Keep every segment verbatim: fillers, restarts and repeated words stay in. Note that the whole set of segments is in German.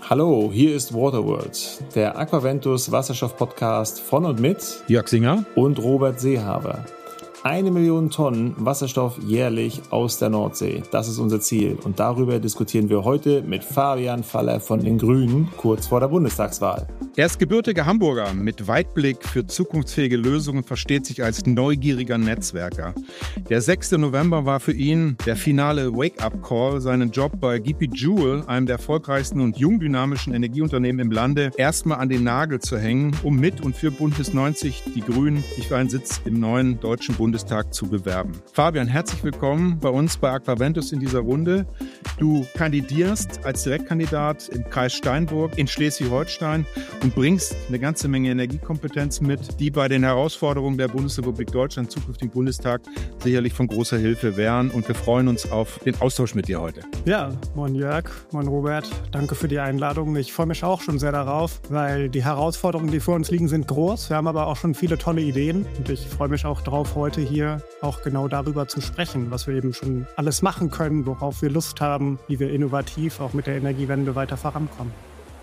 Hallo, hier ist Waterworld, der Aquaventus Wasserstoff-Podcast von und mit Jörg Singer und Robert Seehaber. Eine Million Tonnen Wasserstoff jährlich aus der Nordsee, das ist unser Ziel. Und darüber diskutieren wir heute mit Fabian Faller von den Grünen, kurz vor der Bundestagswahl. Er ist gebürtiger Hamburger mit Weitblick für zukunftsfähige Lösungen, versteht sich als neugieriger Netzwerker. Der sechster November war für ihn der finale Wake-up-Call, seinen Job bei G P Joule, einem der erfolgreichsten und jung dynamischen Energieunternehmen im Lande, erstmal an den Nagel zu hängen, um mit und für Bündnis neunzig, die Grünen, sich für einen Sitz im neuen Deutschen Bundestag zu bewerben. Fabian, herzlich willkommen bei uns bei Aquaventus in dieser Runde. Du kandidierst als Direktkandidat im Kreis Steinburg in Schleswig-Holstein und bringst eine ganze Menge Energiekompetenz mit, die bei den Herausforderungen der Bundesrepublik Deutschland, zukünftigen Bundestag, sicherlich von großer Hilfe wären. Und wir freuen uns auf den Austausch mit dir heute. Ja, moin Jörg, moin Robert. Danke für die Einladung. Ich freue mich auch schon sehr darauf, weil die Herausforderungen, die vor uns liegen, sind groß. Wir haben aber auch schon viele tolle Ideen. Und ich freue mich auch darauf, heute hier auch genau darüber zu sprechen, was wir eben schon alles machen können, worauf wir Lust haben, wie wir innovativ auch mit der Energiewende weiter vorankommen.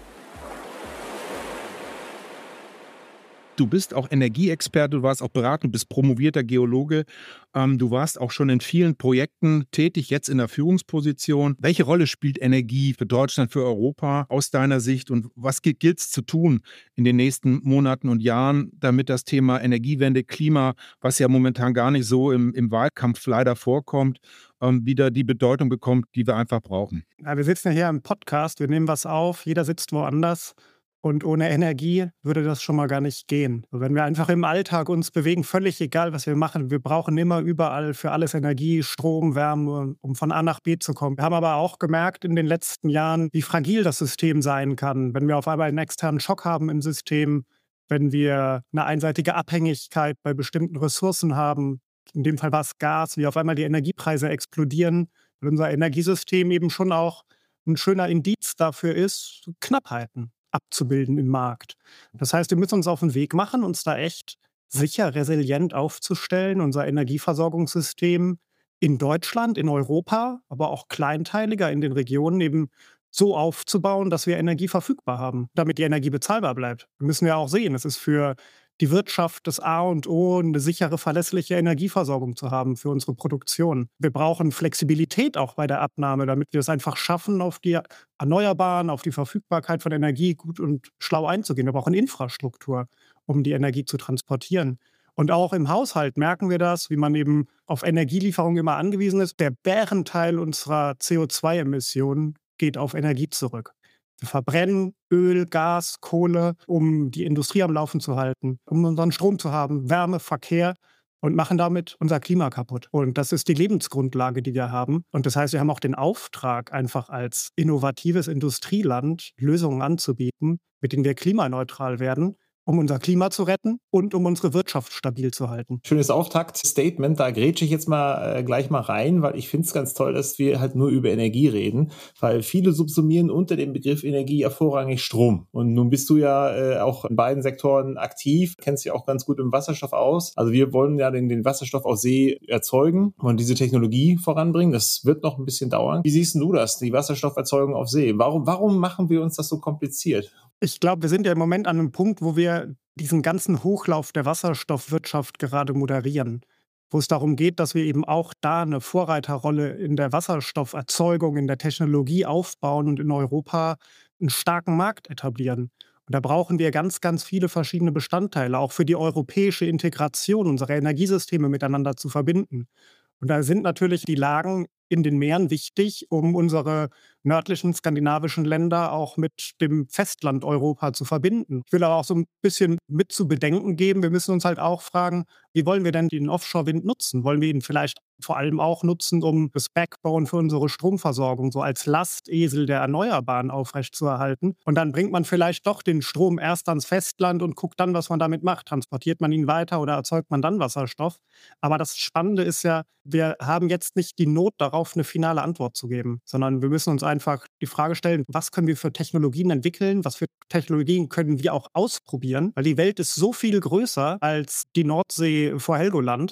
Du bist auch Energieexperte, du warst auch Berater, du bist promovierter Geologe. Ähm, du warst auch schon in vielen Projekten tätig, jetzt in der Führungsposition. Welche Rolle spielt Energie für Deutschland, für Europa aus deiner Sicht? Und was gilt es zu tun in den nächsten Monaten und Jahren, damit das Thema Energiewende, Klima, was ja momentan gar nicht so im, im Wahlkampf leider vorkommt, ähm, wieder die Bedeutung bekommt, die wir einfach brauchen? Ja, wir sitzen ja hier im Podcast, wir nehmen was auf, jeder sitzt woanders. Und ohne Energie würde das schon mal gar nicht gehen. Wenn wir einfach im Alltag uns bewegen, völlig egal, was wir machen, wir brauchen immer überall für alles Energie, Strom, Wärme, um von A nach B zu kommen. Wir haben aber auch gemerkt in den letzten Jahren, wie fragil das System sein kann, wenn wir auf einmal einen externen Schock haben im System, wenn wir eine einseitige Abhängigkeit bei bestimmten Ressourcen haben. In dem Fall war es Gas, wie auf einmal die Energiepreise explodieren, weil unser Energiesystem eben schon auch ein schöner Indiz dafür ist, Knappheiten abzubilden im Markt. Das heißt, wir müssen uns auf den Weg machen, uns da echt sicher, resilient aufzustellen, unser Energieversorgungssystem in Deutschland, in Europa, aber auch kleinteiliger in den Regionen eben so aufzubauen, dass wir Energie verfügbar haben, damit die Energie bezahlbar bleibt. Wir müssen ja auch sehen, es ist für die Wirtschaft das A und O, eine sichere, verlässliche Energieversorgung zu haben für unsere Produktion. Wir brauchen Flexibilität auch bei der Abnahme, damit wir es einfach schaffen, auf die Erneuerbaren, auf die Verfügbarkeit von Energie gut und schlau einzugehen. Wir brauchen Infrastruktur, um die Energie zu transportieren. Und auch im Haushalt merken wir das, wie man eben auf Energielieferung immer angewiesen ist. Der Bärenteil unserer C O zwei Emissionen geht auf Energie zurück. Wir verbrennen Öl, Gas, Kohle, um die Industrie am Laufen zu halten, um unseren Strom zu haben, Wärme, Verkehr und machen damit unser Klima kaputt. Und das ist die Lebensgrundlage, die wir haben. Und das heißt, wir haben auch den Auftrag, einfach als innovatives Industrieland Lösungen anzubieten, mit denen wir klimaneutral werden, um unser Klima zu retten und um unsere Wirtschaft stabil zu halten. Schönes Auftakt-Statement, da grätsche ich jetzt mal äh, gleich mal rein, weil ich finde es ganz toll, dass wir halt nur über Energie reden, weil viele subsumieren unter dem Begriff Energie ja vorrangig Strom. Und nun bist du ja äh, auch in beiden Sektoren aktiv, kennst dich auch ganz gut im Wasserstoff aus. Also wir wollen ja den, den Wasserstoff aus See erzeugen und diese Technologie voranbringen. Das wird noch ein bisschen dauern. Wie siehst du das, die Wasserstofferzeugung auf See? Warum, warum machen wir uns das so kompliziert? Ich glaube, wir sind ja im Moment an einem Punkt, wo wir diesen ganzen Hochlauf der Wasserstoffwirtschaft gerade moderieren, wo es darum geht, dass wir eben auch da eine Vorreiterrolle in der Wasserstofferzeugung, in der Technologie aufbauen und in Europa einen starken Markt etablieren. Und da brauchen wir ganz, ganz viele verschiedene Bestandteile, auch für die europäische Integration unserer Energiesysteme miteinander zu verbinden. Und da sind natürlich die Lagen in den Meeren wichtig, um unsere nördlichen skandinavischen Länder auch mit dem Festland Europa zu verbinden. Ich will aber auch so ein bisschen mit zu bedenken geben, wir müssen uns halt auch fragen, wie wollen wir denn den Offshore-Wind nutzen? Wollen wir ihn vielleicht vor allem auch nutzen, um das Backbone für unsere Stromversorgung so als Lastesel der Erneuerbaren aufrechtzuerhalten? Und dann bringt man vielleicht doch den Strom erst ans Festland und guckt dann, was man damit macht. Transportiert man ihn weiter oder erzeugt man dann Wasserstoff? Aber das Spannende ist ja, wir haben jetzt nicht die Not darauf, eine finale Antwort zu geben, sondern wir müssen uns einfach die Frage stellen, was können wir für Technologien entwickeln, was für Technologien können wir auch ausprobieren, weil die Welt ist so viel größer als die Nordsee vor Helgoland.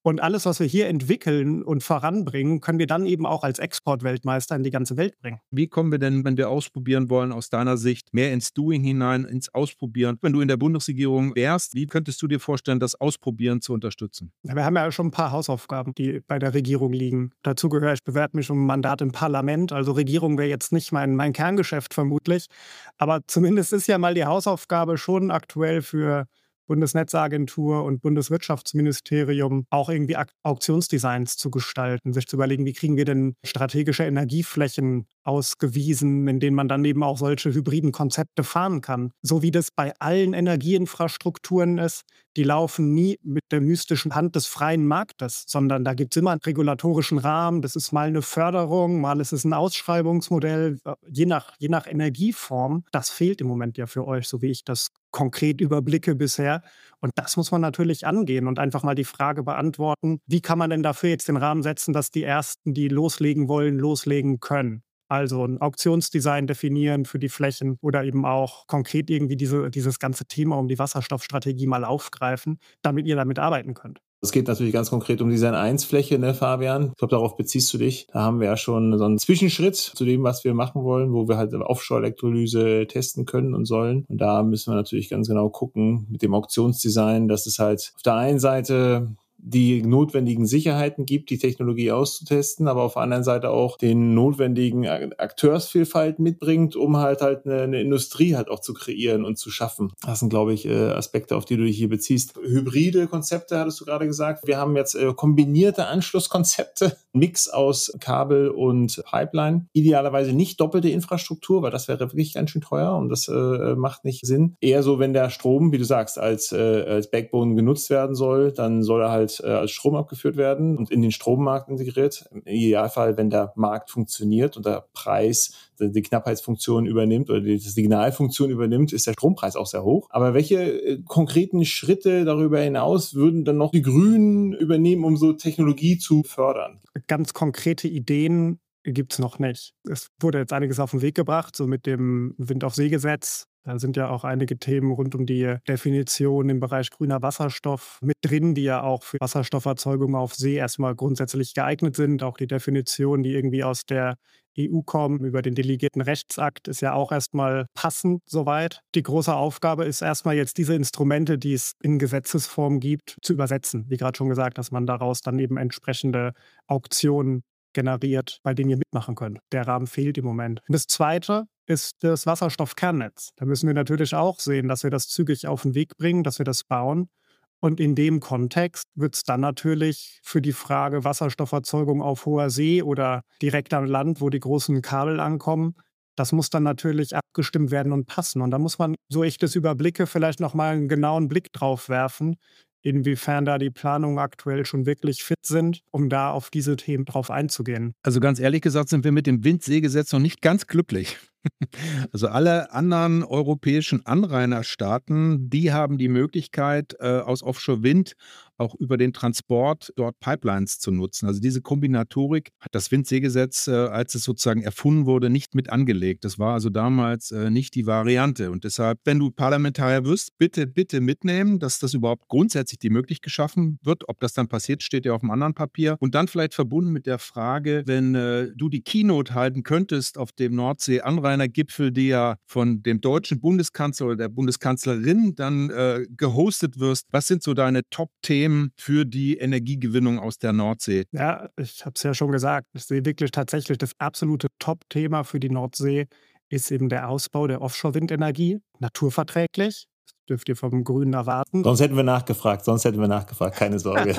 Und alles, was wir hier entwickeln und voranbringen, können wir dann eben auch als Exportweltmeister in die ganze Welt bringen. Wie kommen wir denn, wenn wir ausprobieren wollen, aus deiner Sicht mehr ins Doing hinein, ins Ausprobieren? Wenn du in der Bundesregierung wärst, wie könntest du dir vorstellen, das Ausprobieren zu unterstützen? Ja, wir haben ja schon ein paar Hausaufgaben, die bei der Regierung liegen. Dazu gehört, ich bewerbe mich um ein Mandat im Parlament. Also Regierung wäre jetzt nicht mein, mein Kerngeschäft vermutlich. Aber zumindest ist ja mal die Hausaufgabe schon aktuell für Bundesnetzagentur und Bundeswirtschaftsministerium auch irgendwie Ak- Auktionsdesigns zu gestalten, sich zu überlegen, wie kriegen wir denn strategische Energieflächen ausgewiesen, in denen man dann eben auch solche hybriden Konzepte fahren kann. So wie das bei allen Energieinfrastrukturen ist, die laufen nie mit der mystischen Hand des freien Marktes, sondern da gibt es immer einen regulatorischen Rahmen, das ist mal eine Förderung, mal ist es ein Ausschreibungsmodell, je nach, je nach Energieform. Das fehlt im Moment ja für euch, so wie ich das konkret überblicke bisher. Und das muss man natürlich angehen und einfach mal die Frage beantworten, wie kann man denn dafür jetzt den Rahmen setzen, dass die Ersten, die loslegen wollen, loslegen können. Also ein Auktionsdesign definieren für die Flächen oder eben auch konkret irgendwie diese, dieses ganze Thema um die Wasserstoffstrategie mal aufgreifen, damit ihr damit arbeiten könnt. Es geht natürlich ganz konkret um die Design eins Fläche, ne, Fabian? Ich glaube, darauf beziehst du dich. Da haben wir ja schon so einen Zwischenschritt zu dem, was wir machen wollen, wo wir halt Offshore-Elektrolyse testen können und sollen. Und da müssen wir natürlich ganz genau gucken mit dem Auktionsdesign, dass es halt auf der einen Seite die notwendigen Sicherheiten gibt, die Technologie auszutesten, aber auf der anderen Seite auch den notwendigen Akteursvielfalt mitbringt, um halt halt eine, eine Industrie halt auch zu kreieren und zu schaffen. Das sind, glaube ich, Aspekte, auf die du dich hier beziehst. Hybride Konzepte, hattest du gerade gesagt. Wir haben jetzt kombinierte Anschlusskonzepte, Mix aus Kabel und Pipeline. Idealerweise nicht doppelte Infrastruktur, weil das wäre wirklich ganz schön teuer und das äh, macht nicht Sinn. Eher so, wenn der Strom, wie du sagst, als, äh, als Backbone genutzt werden soll, dann soll er halt als Strom abgeführt werden und in den Strommarkt integriert. Im Idealfall, wenn der Markt funktioniert und der Preis die Knappheitsfunktion übernimmt oder die Signalfunktion übernimmt, ist der Strompreis auch sehr hoch. Aber welche äh, konkreten Schritte darüber hinaus würden dann noch die Grünen übernehmen, um so Technologie zu fördern? Ganz konkrete Ideen gibt es noch nicht. Es wurde jetzt einiges auf den Weg gebracht, so mit dem Wind-auf-See-Gesetz. Da sind ja auch einige Themen rund um die Definition im Bereich grüner Wasserstoff mit drin, die ja auch für Wasserstofferzeugung auf See erstmal grundsätzlich geeignet sind. Auch die Definition, die irgendwie aus der E U kommen, über den delegierten Rechtsakt, ist ja auch erstmal passend soweit. Die große Aufgabe ist erstmal jetzt diese Instrumente, die es in Gesetzesform gibt, zu übersetzen. Wie gerade schon gesagt, dass man daraus dann eben entsprechende Auktionen generiert, bei denen ihr mitmachen könnt. Der Rahmen fehlt im Moment. Und das Zweite ist das Wasserstoffkernnetz. Da müssen wir natürlich auch sehen, dass wir das zügig auf den Weg bringen, dass wir das bauen. Und in dem Kontext wird es dann natürlich für die Frage Wasserstofferzeugung auf hoher See oder direkt am Land, wo die großen Kabel ankommen, das muss dann natürlich abgestimmt werden und passen. Und da muss man, so ich das überblicke, vielleicht nochmal einen genauen Blick drauf werfen, inwiefern da die Planungen aktuell schon wirklich fit sind, um da auf diese Themen drauf einzugehen. Also ganz ehrlich gesagt sind wir mit dem Windseegesetz noch nicht ganz glücklich. Also alle anderen europäischen Anrainerstaaten, die haben die Möglichkeit, äh, aus Offshore-Wind auch über den Transport dort Pipelines zu nutzen. Also diese Kombinatorik hat das Windseegesetz, äh, als es sozusagen erfunden wurde, nicht mit angelegt. Das war also damals äh, nicht die Variante. Und deshalb, wenn du Parlamentarier wirst, bitte, bitte mitnehmen, dass das überhaupt grundsätzlich die Möglichkeit geschaffen wird. Ob das dann passiert, steht ja auf einem anderen Papier. Und dann vielleicht verbunden mit der Frage, wenn äh, du die Keynote halten könntest auf dem Nordsee-Anrainergipfel, die ja von dem deutschen Bundeskanzler oder der Bundeskanzlerin dann äh, gehostet wirst. Was sind so deine Top-Themen für die Energiegewinnung aus der Nordsee? Ja, ich habe es ja schon gesagt. Ich sehe wirklich tatsächlich das absolute Top-Thema für die Nordsee ist eben der Ausbau der Offshore-Windenergie, naturverträglich. Das dürft ihr vom Grünen erwarten. Sonst hätten wir nachgefragt, sonst hätten wir nachgefragt, keine Sorge.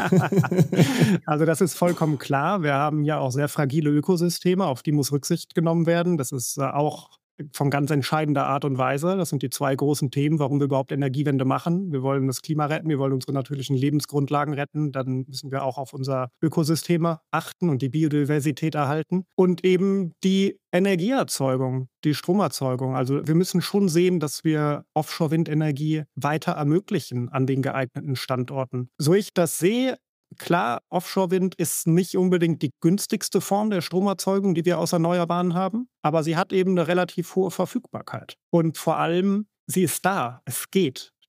Also das ist vollkommen klar. Wir haben ja auch sehr fragile Ökosysteme, auf die muss Rücksicht genommen werden. Das ist auch von ganz entscheidender Art und Weise. Das sind die zwei großen Themen, warum wir überhaupt Energiewende machen. Wir wollen das Klima retten, wir wollen unsere natürlichen Lebensgrundlagen retten. Dann müssen wir auch auf unser Ökosysteme achten und die Biodiversität erhalten. Und eben die Energieerzeugung, die Stromerzeugung. Also wir müssen schon sehen, dass wir Offshore-Windenergie weiter ermöglichen an den geeigneten Standorten. So ich das sehe, klar, Offshore-Wind ist nicht unbedingt die günstigste Form der Stromerzeugung, die wir aus Erneuerbaren haben, aber sie hat eben eine relativ hohe Verfügbarkeit. Und vor allem, sie ist da, es geht.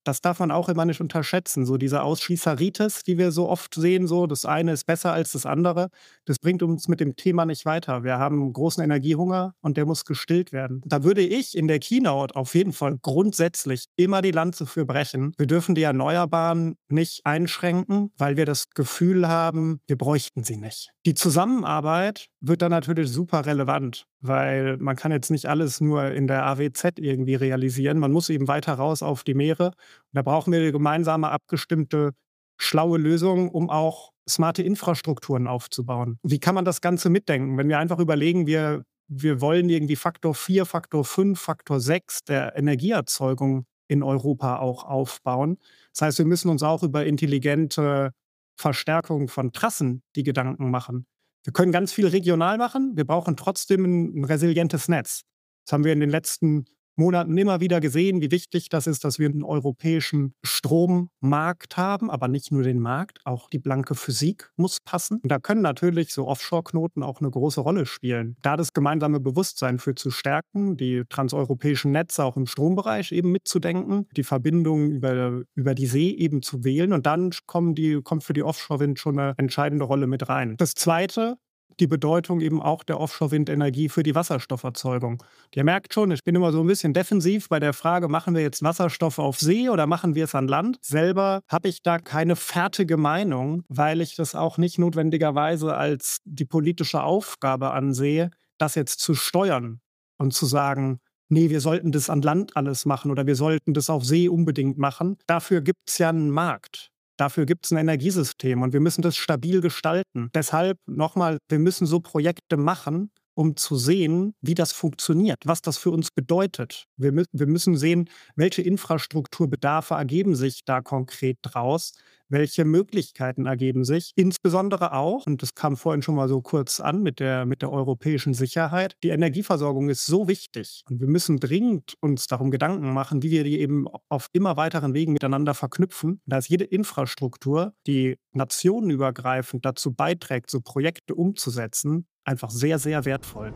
Das darf man auch immer nicht unterschätzen. So diese Ausschließeritis, die wir so oft sehen, so das eine ist besser als das andere, das bringt uns mit dem Thema nicht weiter. Wir haben einen großen Energiehunger und der muss gestillt werden. Da würde ich in der Keynote auf jeden Fall grundsätzlich immer die Lanze für brechen. Wir dürfen die Erneuerbaren nicht einschränken, weil wir das Gefühl haben, wir bräuchten sie nicht. Die Zusammenarbeit wird dann natürlich super relevant, weil man kann jetzt nicht alles nur in der A W Z irgendwie realisieren. Man muss eben weiter raus auf die Meere. Und da brauchen wir gemeinsame, abgestimmte, schlaue Lösungen, um auch smarte Infrastrukturen aufzubauen. Wie kann man das Ganze mitdenken? Wenn wir einfach überlegen, wir, wir wollen irgendwie Faktor vier, Faktor fünf, Faktor sechs der Energieerzeugung in Europa auch aufbauen. Das heißt, wir müssen uns auch über intelligente Verstärkung von Trassen die Gedanken machen. Wir können ganz viel regional machen, wir brauchen trotzdem ein, ein resilientes Netz. Das haben wir in den letzten Monaten immer wieder gesehen, wie wichtig das ist, dass wir einen europäischen Strommarkt haben, aber nicht nur den Markt, auch die blanke Physik muss passen. Und da können natürlich so Offshore-Knoten auch eine große Rolle spielen. Da das gemeinsame Bewusstsein für zu stärken, die transeuropäischen Netze auch im Strombereich eben mitzudenken, die Verbindungen über, über die See eben zu wählen und dann kommen die, kommt für die Offshore-Wind schon eine entscheidende Rolle mit rein. Das Zweite, die Bedeutung eben auch der Offshore-Windenergie für die Wasserstofferzeugung. Ihr merkt schon, ich bin immer so ein bisschen defensiv bei der Frage, machen wir jetzt Wasserstoff auf See oder machen wir es an Land? Selber habe ich da keine fertige Meinung, weil ich das auch nicht notwendigerweise als die politische Aufgabe ansehe, das jetzt zu steuern und zu sagen, nee, wir sollten das an Land alles machen oder wir sollten das auf See unbedingt machen. Dafür gibt es ja einen Markt. Dafür gibt es ein Energiesystem und wir müssen das stabil gestalten. Deshalb nochmal, wir müssen so Projekte machen, um zu sehen, wie das funktioniert, was das für uns bedeutet. Wir, mü- wir müssen sehen, welche Infrastrukturbedarfe ergeben sich da konkret draus, welche Möglichkeiten ergeben sich. Insbesondere auch, und das kam vorhin schon mal so kurz an mit der, mit der europäischen Sicherheit, die Energieversorgung ist so wichtig. Und wir müssen dringend uns darum Gedanken machen, wie wir die eben auf immer weiteren Wegen miteinander verknüpfen. Da ist jede Infrastruktur, die nationenübergreifend dazu beiträgt, so Projekte umzusetzen, einfach sehr, sehr wertvoll.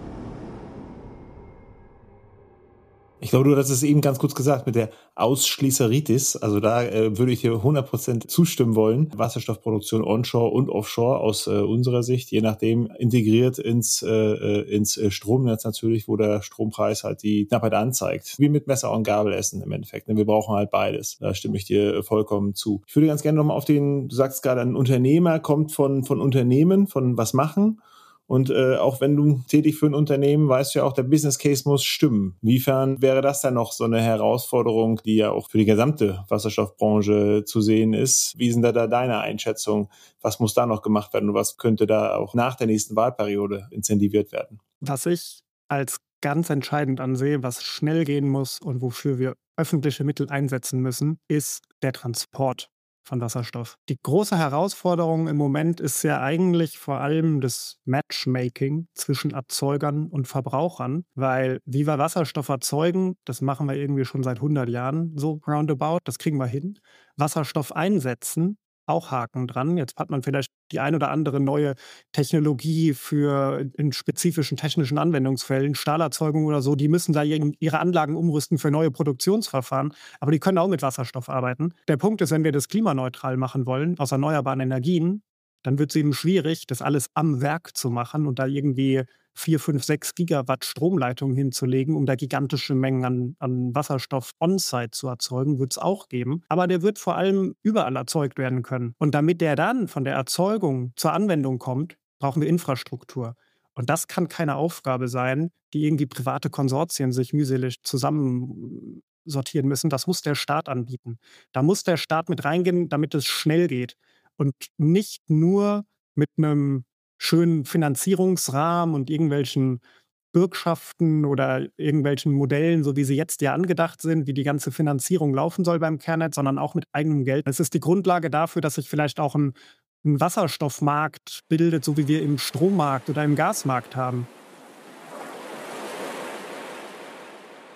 Ich glaube, du hast es eben ganz kurz gesagt mit der Ausschließeritis. Also da äh, würde ich dir hundert Prozent zustimmen wollen. Wasserstoffproduktion onshore und offshore aus äh, unserer Sicht, je nachdem integriert ins, äh, ins äh, Stromnetz natürlich, wo der Strompreis halt die Knappheit anzeigt. Wie mit Messer und Gabel essen im Endeffekt. Wir brauchen halt beides. Da stimme ich dir vollkommen zu. Ich würde ganz gerne nochmal auf den, du sagst gerade, ein Unternehmer kommt von, von Unternehmen, von was machen. Und äh, auch wenn du tätig für ein Unternehmen, weißt du ja auch, der Business Case muss stimmen. Inwiefern wäre das dann noch so eine Herausforderung, die ja auch für die gesamte Wasserstoffbranche zu sehen ist? Wie sind da, da deine Einschätzung? Was muss da noch gemacht werden und was könnte da auch nach der nächsten Wahlperiode incentiviert werden? Was ich als ganz entscheidend ansehe, was schnell gehen muss und wofür wir öffentliche Mittel einsetzen müssen, ist der Transport von Wasserstoff. Die große Herausforderung im Moment ist ja eigentlich vor allem das Matchmaking zwischen Erzeugern und Verbrauchern, weil wie wir Wasserstoff erzeugen, das machen wir irgendwie schon seit hundert Jahren so roundabout, das kriegen wir hin. Wasserstoff einsetzen, auch Haken dran. Jetzt hat man vielleicht die ein oder andere neue Technologie für in spezifischen technischen Anwendungsfällen, Stahlerzeugung oder so, die müssen da ihre Anlagen umrüsten für neue Produktionsverfahren, aber die können auch mit Wasserstoff arbeiten. Der Punkt ist, wenn wir das klimaneutral machen wollen, aus erneuerbaren Energien, dann wird es eben schwierig, das alles am Werk zu machen und da irgendwie vier, fünf, sechs Gigawatt Stromleitungen hinzulegen, um da gigantische Mengen an, an Wasserstoff on-site zu erzeugen, wird es auch geben. Aber der wird vor allem überall erzeugt werden können. Und damit der dann von der Erzeugung zur Anwendung kommt, brauchen wir Infrastruktur. Und das kann keine Aufgabe sein, die irgendwie private Konsortien sich mühselig zusammen sortieren müssen. Das muss der Staat anbieten. Da muss der Staat mit reingehen, damit es schnell geht. Und nicht nur mit einem schönen Finanzierungsrahmen und irgendwelchen Bürgschaften oder irgendwelchen Modellen, so wie sie jetzt ja angedacht sind, wie die ganze Finanzierung laufen soll beim Kernnetz, sondern auch mit eigenem Geld. Es ist die Grundlage dafür, dass sich vielleicht auch ein, ein Wasserstoffmarkt bildet, so wie wir im Strommarkt oder im Gasmarkt haben.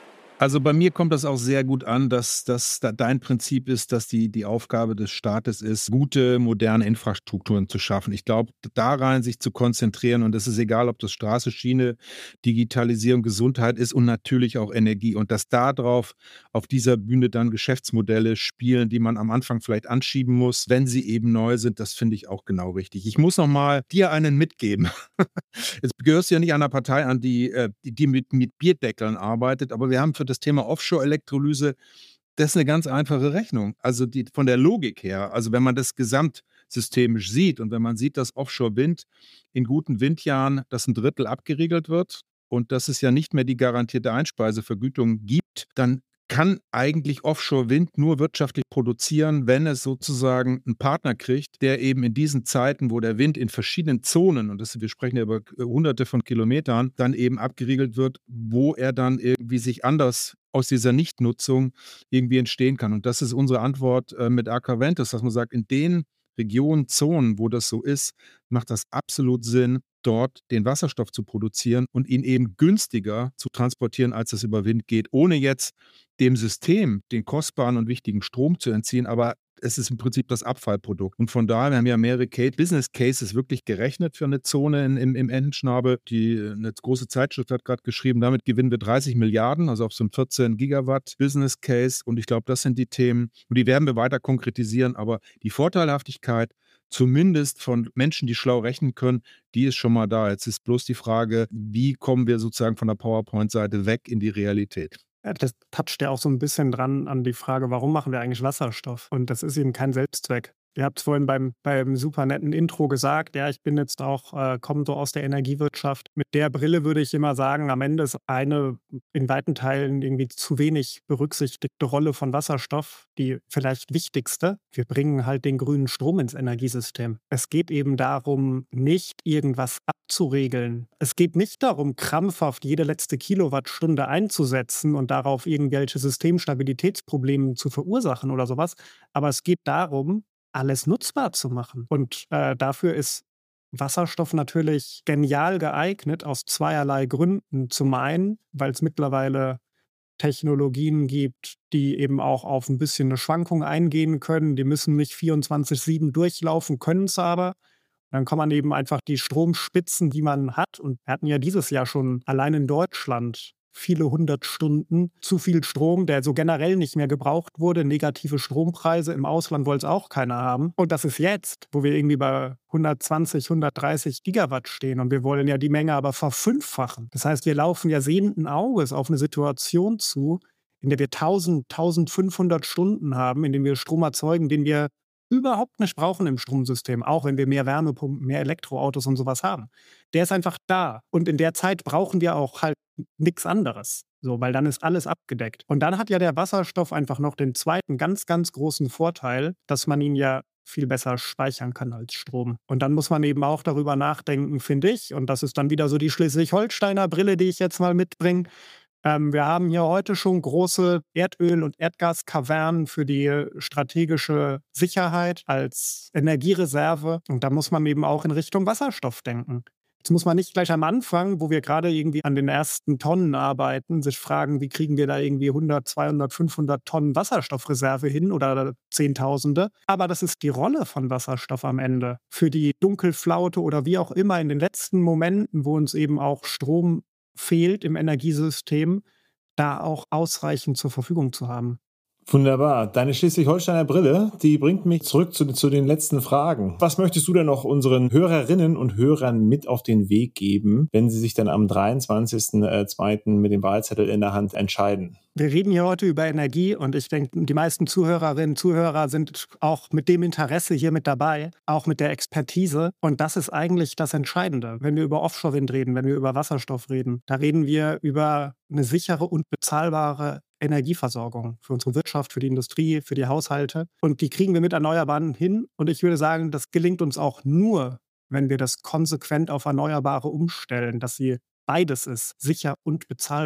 Also bei mir kommt das auch sehr gut an, dass das da dein Prinzip ist, dass die, die Aufgabe des Staates ist, gute, moderne Infrastrukturen zu schaffen. Ich glaube, da rein sich zu konzentrieren, und es ist egal, ob das Straße, Schiene, Digitalisierung, Gesundheit ist und natürlich auch Energie. Und dass darauf auf dieser Bühne dann Geschäftsmodelle spielen, die man am Anfang vielleicht anschieben muss, wenn sie eben neu sind, das finde ich auch genau richtig. Ich muss noch mal dir einen mitgeben. Jetzt gehörst du ja nicht einer Partei an, die, äh, die, die mit, mit Bierdeckeln arbeitet, aber wir haben für das Thema Offshore-Elektrolyse, das ist eine ganz einfache Rechnung. Also die, von der Logik her, also wenn man das gesamtsystemisch sieht und wenn man sieht, dass Offshore-Wind in guten Windjahren das ein Drittel abgeriegelt wird und dass es ja nicht mehr die garantierte Einspeisevergütung gibt, dann kann eigentlich Offshore-Wind nur wirtschaftlich produzieren, wenn es sozusagen einen Partner kriegt, der eben in diesen Zeiten, wo der Wind in verschiedenen Zonen, und das, wir sprechen ja über hunderte von Kilometern, dann eben abgeriegelt wird, wo er dann irgendwie sich anders aus dieser Nichtnutzung irgendwie entstehen kann. Und das ist unsere Antwort äh, mit Aquaventus, dass man sagt, in den Regionen, Zonen, wo das so ist, macht das absolut Sinn, dort den Wasserstoff zu produzieren und ihn eben günstiger zu transportieren, als es über Wind geht, ohne jetzt dem System den kostbaren und wichtigen Strom zu entziehen, aber es ist im Prinzip das Abfallprodukt. Und von daher, wir haben ja mehrere Business Cases wirklich gerechnet für eine Zone in, im, im Endenschnabel. Die, eine große Zeitschrift hat gerade geschrieben, damit gewinnen wir dreißig Milliarden, also auf so einem vierzehn Gigawatt Business Case. Und ich glaube, das sind die Themen, und die werden wir weiter konkretisieren. Aber die Vorteilhaftigkeit, zumindest von Menschen, die schlau rechnen können, die ist schon mal da. Jetzt ist bloß die Frage, wie kommen wir sozusagen von der PowerPoint-Seite weg in die Realität? Ja, das toucht ja auch so ein bisschen dran an die Frage, warum machen wir eigentlich Wasserstoff? Und das ist eben kein Selbstzweck. Ihr habt es vorhin beim, beim super netten Intro gesagt, ja, ich bin jetzt auch, äh, komme so aus der Energiewirtschaft. Mit der Brille würde ich immer sagen, am Ende ist eine in weiten Teilen irgendwie zu wenig berücksichtigte Rolle von Wasserstoff die vielleicht wichtigste. Wir bringen halt den grünen Strom ins Energiesystem. Es geht eben darum, nicht irgendwas abzuregeln. Es geht nicht darum, krampfhaft jede letzte Kilowattstunde einzusetzen und darauf irgendwelche Systemstabilitätsprobleme zu verursachen oder sowas. Aber es geht darum, alles nutzbar zu machen. Und äh, dafür ist Wasserstoff natürlich genial geeignet aus zweierlei Gründen. Zum einen, weil es mittlerweile Technologien gibt, die eben auch auf ein bisschen eine Schwankung eingehen können. Die müssen nicht vierundzwanzig sieben durchlaufen, können es aber. Dann kann man eben einfach die Stromspitzen, die man hat, und wir hatten ja dieses Jahr schon allein in Deutschland viele hundert Stunden zu viel Strom, der so generell nicht mehr gebraucht wurde. Negative Strompreise im Ausland wollte es auch keiner haben. Und das ist jetzt, wo wir irgendwie bei hundertzwanzig, hundertdreißig Gigawatt stehen. Und wir wollen ja die Menge aber verfünffachen. Das heißt, wir laufen ja sehenden Auges auf eine Situation zu, in der wir tausend, tausendfünfhundert Stunden haben, in denen wir Strom erzeugen, den wir überhaupt nicht brauchen im Stromsystem, auch wenn wir mehr Wärmepumpen, mehr Elektroautos und sowas haben. Der ist einfach da. Und in der Zeit brauchen wir auch halt nichts anderes. So, weil dann ist alles abgedeckt. Und dann hat ja der Wasserstoff einfach noch den zweiten ganz, ganz großen Vorteil, dass man ihn ja viel besser speichern kann als Strom. Und dann muss man eben auch darüber nachdenken, finde ich, und das ist dann wieder so die Schleswig-Holsteiner Brille, die ich jetzt mal mitbringe. Ähm, wir haben hier heute schon große Erdöl- und Erdgaskavernen für die strategische Sicherheit als Energiereserve. Und da muss man eben auch in Richtung Wasserstoff denken. Jetzt muss man nicht gleich am Anfang, wo wir gerade irgendwie an den ersten Tonnen arbeiten, sich fragen, wie kriegen wir da irgendwie hundert, zweihundert, fünfhundert Tonnen Wasserstoffreserve hin oder Zehntausende. Aber das ist die Rolle von Wasserstoff am Ende. Für die Dunkelflaute oder wie auch immer in den letzten Momenten, wo uns eben auch Strom fehlt im Energiesystem, da auch ausreichend zur Verfügung zu haben. Wunderbar. Deine Schleswig-Holsteiner Brille, die bringt mich zurück zu, zu den letzten Fragen. Was möchtest du denn noch unseren Hörerinnen und Hörern mit auf den Weg geben, wenn sie sich dann am dreiundzwanzigsten zweiten mit dem Wahlzettel in der Hand entscheiden? Wir reden hier heute über Energie und ich denke, die meisten Zuhörerinnen und Zuhörer sind auch mit dem Interesse hier mit dabei, auch mit der Expertise. Und das ist eigentlich das Entscheidende. Wenn wir über Offshore-Wind reden, wenn wir über Wasserstoff reden, da reden wir über eine sichere und bezahlbare Energieversorgung für unsere Wirtschaft, für die Industrie, für die Haushalte. Und die kriegen wir mit Erneuerbaren hin. Und ich würde sagen, das gelingt uns auch nur, wenn wir das konsequent auf Erneuerbare umstellen, dass sie beides ist, sicher und bezahlbar.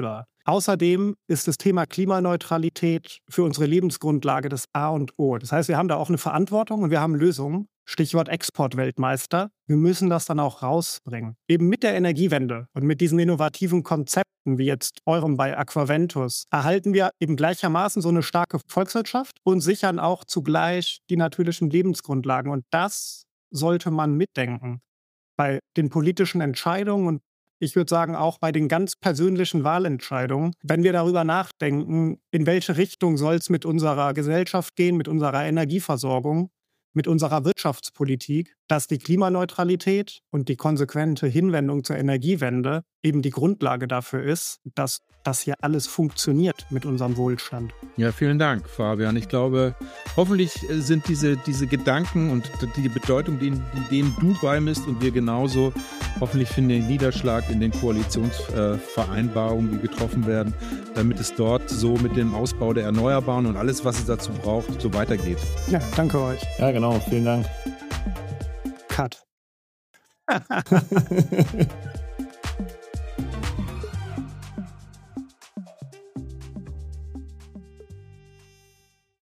Außerdem ist das Thema Klimaneutralität für unsere Lebensgrundlage das A und O. Das heißt, wir haben da auch eine Verantwortung und wir haben Lösungen. Stichwort Exportweltmeister. Wir müssen das dann auch rausbringen. Eben mit der Energiewende und mit diesen innovativen Konzepten, wie jetzt eurem bei Aquaventus, erhalten wir eben gleichermaßen so eine starke Volkswirtschaft und sichern auch zugleich die natürlichen Lebensgrundlagen. Und das sollte man mitdenken bei den politischen Entscheidungen und ich würde sagen auch bei den ganz persönlichen Wahlentscheidungen, wenn wir darüber nachdenken, in welche Richtung soll es mit unserer Gesellschaft gehen, mit unserer Energieversorgung, mit unserer Wirtschaftspolitik, dass die Klimaneutralität und die konsequente Hinwendung zur Energiewende eben die Grundlage dafür ist, dass das hier alles funktioniert mit unserem Wohlstand. Ja, vielen Dank, Fabian. Ich glaube, hoffentlich sind diese, diese Gedanken und die Bedeutung, denen, denen du beimisst und wir genauso, hoffentlich finden den Niederschlag in den Koalitionsvereinbarungen, die getroffen werden, damit es dort so mit dem Ausbau der Erneuerbaren und alles, was es dazu braucht, so weitergeht. Ja, danke euch. Ja, genau. Vielen Dank. Cut.